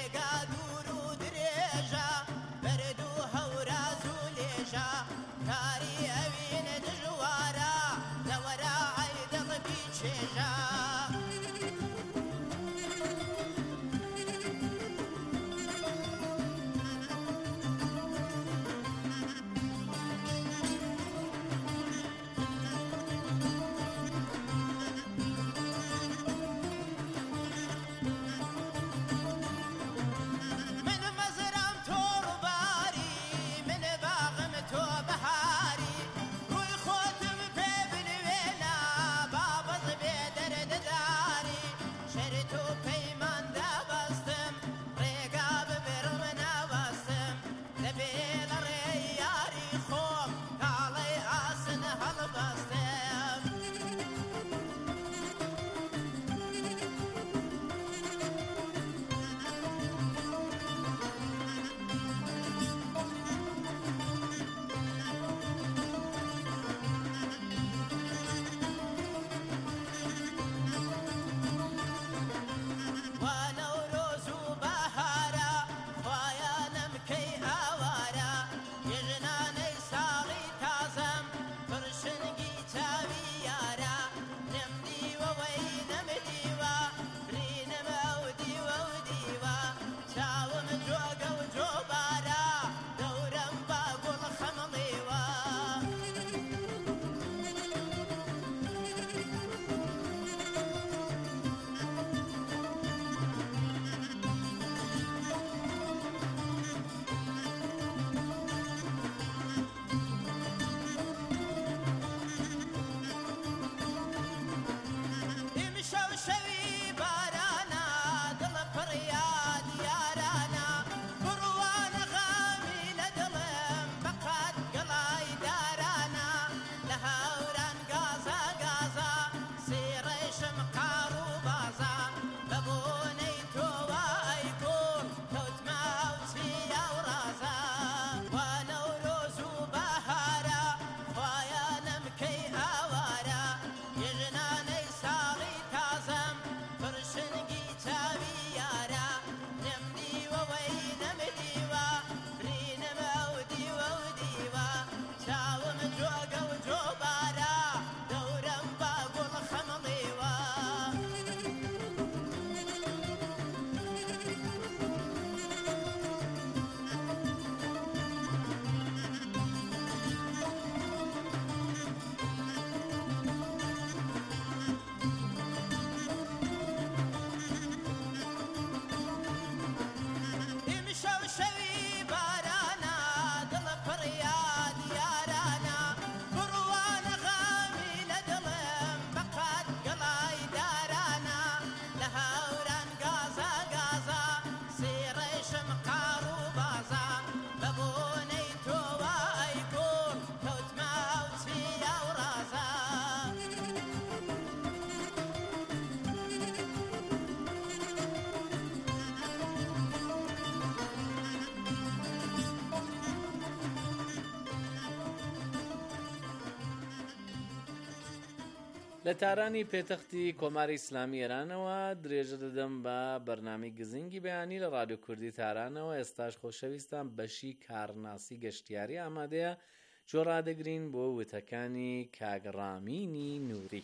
لە تارانی پێتەختی کۆماری ئیسلامی ئێرانەوە درێژە دەدەم بە بەرنامەی گزنگی بەیانی لە ڕادیۆ کوردی تارانەوە. ئێستاش خۆشەویستان بەشی کارناسی گەشتیاری ئامادەیە جۆڕادەگرین بۆ وتەکانی کاگڕامینی نووری.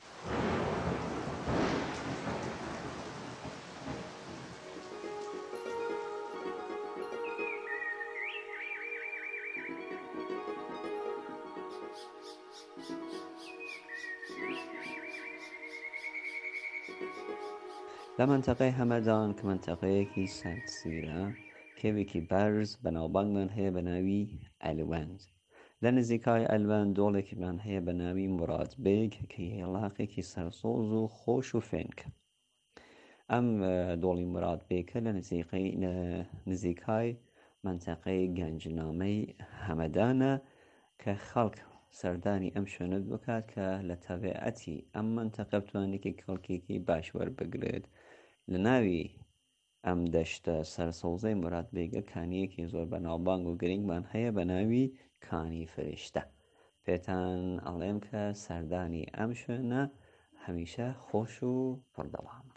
لە منتەقەی هەمەدان کە منتەقەیەکی سەرسیرە کێوێکی بەرز بەناوبانگمان هەیە بە ناوی ئەلوەند. لە نزیکای ئەلوەند دۆڵێکیمان هەیە بە ناوی مورادبێگ کە هێڵاقێکی سەرسۆز و خۆش و فێنکە. ئەم دۆڵی مورادبێگە لە نزیکای منتەقەی گەنجنامەی هەمەدانە کە خەڵک سەردانی ئەم شوێنە بکات کە لە تەبیعەتی ئەم منتەقە بتوانێتی کەڵکێکی باش وەربگرێت. لە ناوی ئەم دەشتە سەرسەوزەی مورادبێگە کانیەکی زۆر بەناوبانگ و گرنگمان هەیە بە ناوی کانی فریشتە. پێتان ئەڵێم کە سەردانی ئەم شوێنە هەمیشە خۆش و پڕدەوامە.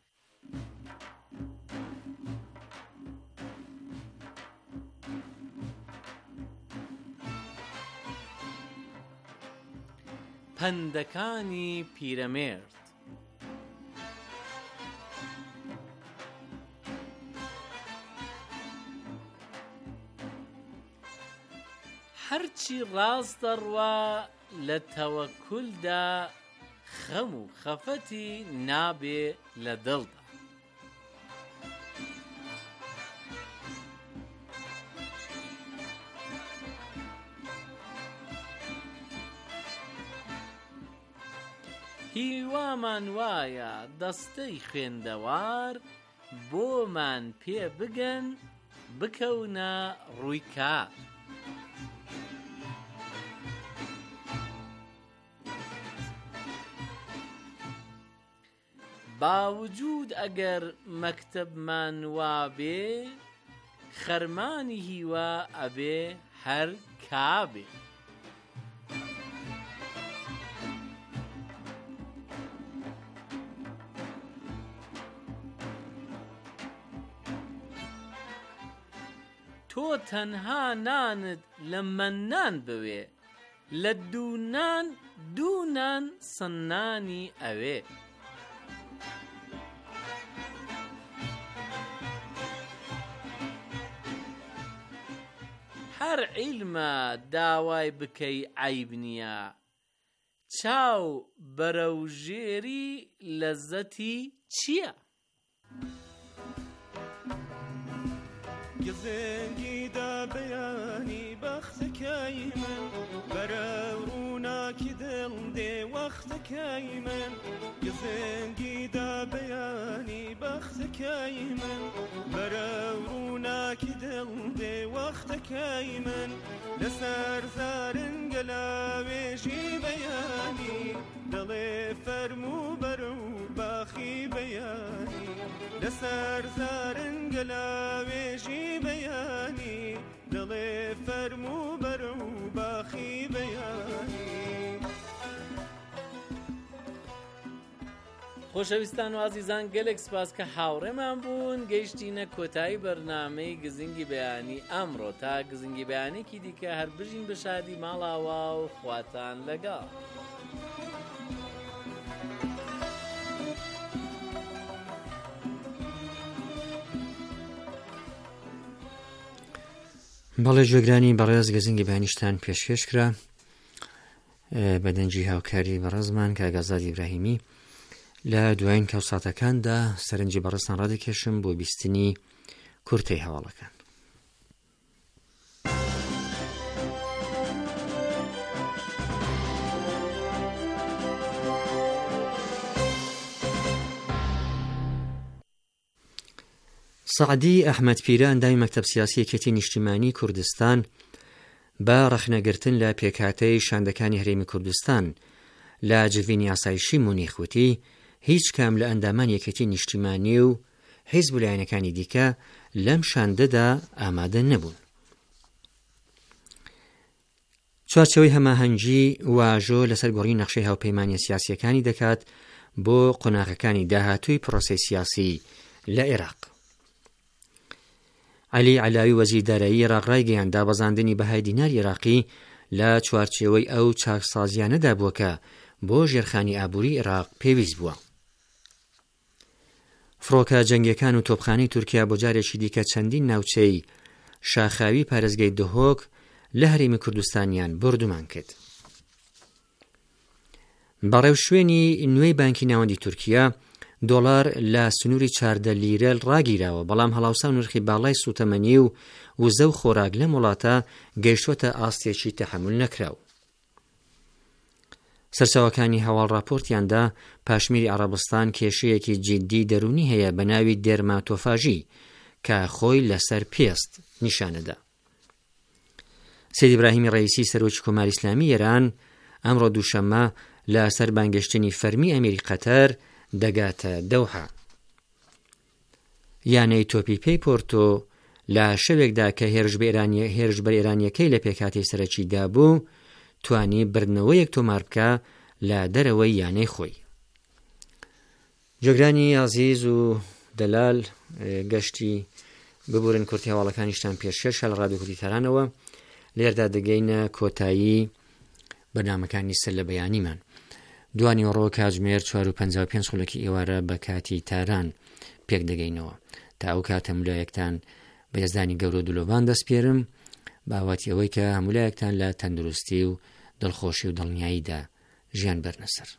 پەندەکانی پیرەمێرد. هەرچی ڕاست دەڕوا لە تەوەکولدا خەم و خەفەتی نابێ لە دڵدا. هیوامان وایە دەستەی خوێندەوار بۆمان پێ بگەن بکەونە ڕووی کار. باوجود ئەگەر مەکتەبمان وابێ خەرمانی هیوا ئەبێ هەر کابێ. تۆ تەنها نانت لە مەنان بوێ لە دوونان دوونان سنانی ئەوێ. هەر عیلمە داوای بکەی عیب نییە چاو بەرەوژێری لەزەتی چییە؟ گزنگیدا بەیانی بەختەکەی من بەرە ڕووناکی دڵ دێ وەختەکەی من. گزنگیدا بەیانی بەختەکەی من بەرە ڕووناکی دڵ دێ وەختەکەی من. لەسەر زارنگە لاوێژی بەیانی دڵێ فەرموو بەرە و باخی بەیانی. لەسەر زارنگە لاوێژی بەیانی دڵێ فەرموو بەرە و باخی بەیانی. خۆشەویستان و عزیزان گەلێک سپاس کە هاوڕێمان بوون. گەیشتینە کۆتایی بەرنامەی گزنگی بەیانی ئەمڕۆ. تا گزنگی بەیانێکی دیکە هەر بژین بە شادی ماڵاوا و خواتان لەگەڵ. بەڵێ جۆگرانی بەڕێز گەزنگی بەیانیشتان پێشکەشکرا بەدەنجی هاوکاری بەڕێزمان کاگازاد ئیبراهیمی. لە دوایین کەوساتەکاندا سەرنجی بەڕێستان ڕادەکێشم بۆ بیستنی کورتەی هەواڵەکان. سەعدی ئەحمەد پیرە ئەندامی مەکتەب سیاسی یەکێتی نیشتیمانی کوردستان بە ڕەخنەگرتن لە پێکهاتەی شاندەکانی هەرێمی کوردستان لە جڤینی ئاسایشی مونیخ وتی هیچ کام لە ئەندامان یەکێتی نیشتیمانی و حیزب و لایەنەکانی دیکە لەم شاندەدا ئامادە نەبوون. چوارچەوەی هەماهەنگی واژۆ لەسەر گۆڕی نەخشەی هاوپەیمانیە سیاسیەکانی دەکات بۆ قۆناغەکانی داهاتووی پرۆسەی سیاسی لە عێراق. عەلی عەلاوی وەزیری دارایی عێراق ڕایگەیاند دابەزاندنی بەهای دیناری عێراقی لە چوارچێوەی ئەو چاکسازیانەدا بووە کە بۆ ژێرخانی ئابووری عێراق پێویست بووە. فڕۆکە جەنگیەکان و تۆپخانەی تورکیا بۆ جارێکی دیکە چەندین ناوچەی شاخاوی پارێزگای دهۆک لە هەرێمی کوردستانیان بردومان کرد. بەڕێو شوێنی نوێی بانکی ناوەندی تورکیا دۆڵار لە سنووری 14 لیرە ڕاگیراوە، بەڵام هەڵاوسا و نرخی باڵای سوتەمەنی و وزە و خۆراک لە وڵاتە گەیشتوتە ئاستێکی تەحمل نەکراو. سەرچاوەکانی هەواڵ راپۆرتیاندا پاشمیری عەرەبستان کێشەیەکی جیددی دەرونی هەیە بە ناوی دێرماتۆفاژی کە خۆی لەسەر پێست نیشانەدا. سید ئیبراهیمی ڕەیسی سەرۆکی کۆماری ئیسلامی ئێران ئەمڕۆ دووشەممە لە سەر بانگەشتنی فەرمی ئەمیری قەتەر دەگاتە دەوحا. یانەی تۆپی پێی پۆرتۆ لە شەوێکدا کە هێرشبەر ئێرانیەکەی لە پێکهاتەی سەرەکیدا بوو توانی بردنەوەیەک تۆمار بکە لە دەرەوەی یانەی خۆی. جۆگرانی عەزیز و دەلال گەشتی ببورن کورتی هەواڵەکانیشتان پێشکەش لە ڕادیۆ کوردی تارانەوە. لێردا دەگەینە کۆتایی بەرنامەکانی سەر لە بەیانیمان. دوانی ڕۆ کاتژمێر 4:55 خولەکی ئێوارە بە کاتی تاران پێک دەگەینەوە. تا ئەو کاتە هەمولایەکتان بە هێزدانی گەورە و دلۆڤان دەسپێرم باوەتی ئەوەی کە هەمولایەکتان لە تەندروستی و دڵخۆشی و دڵنیاییدا ژیان بەرنەسەر.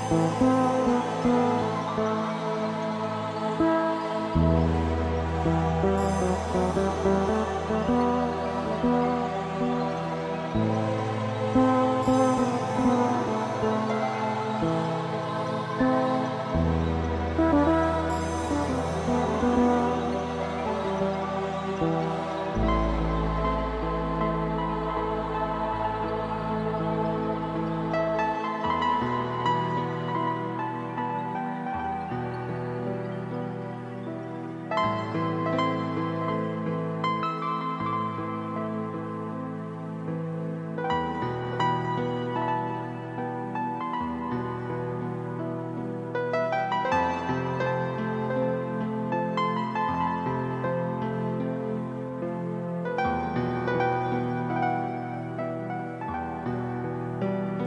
Thank you.